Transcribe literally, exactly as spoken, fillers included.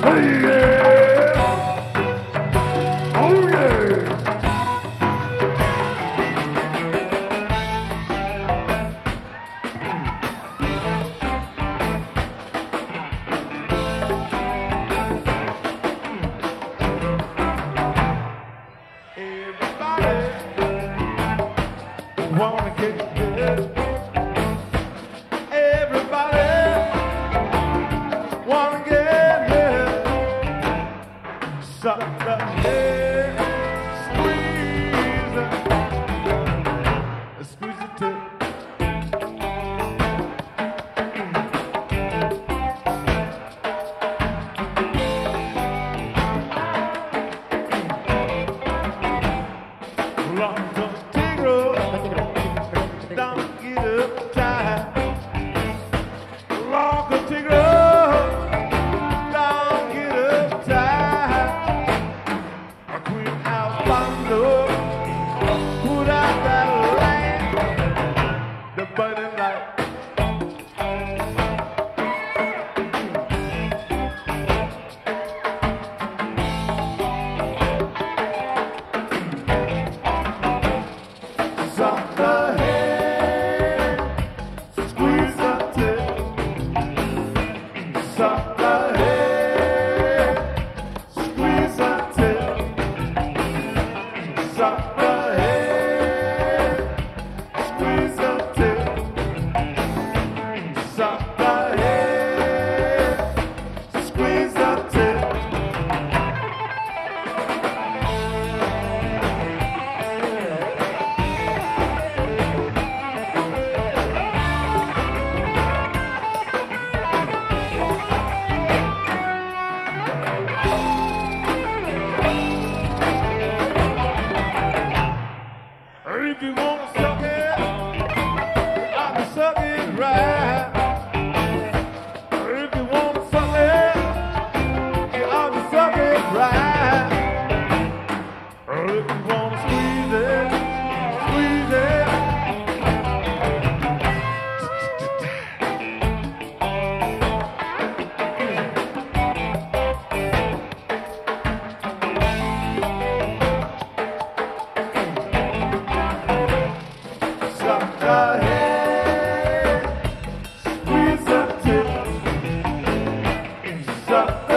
Wanna get good. Everybody wanna get good. Suck the head, squeeze it, squeeze it too. Long the tingle. Don't get uptight. Lock the tiger. Don't get uptight. A queen Alfonso put out that lamp, the burning light. Suck the head. Squeeze the tip, suck the head, squeeze the tip, suck the head, squeeze the tip, suck the head, squeeze the tip. If you wanna suck it, I can suck it right. If you wanna suck it, I can suck it right. If you wanna squeeze it, squeeze it. Suck the head, squeeze the tip, suck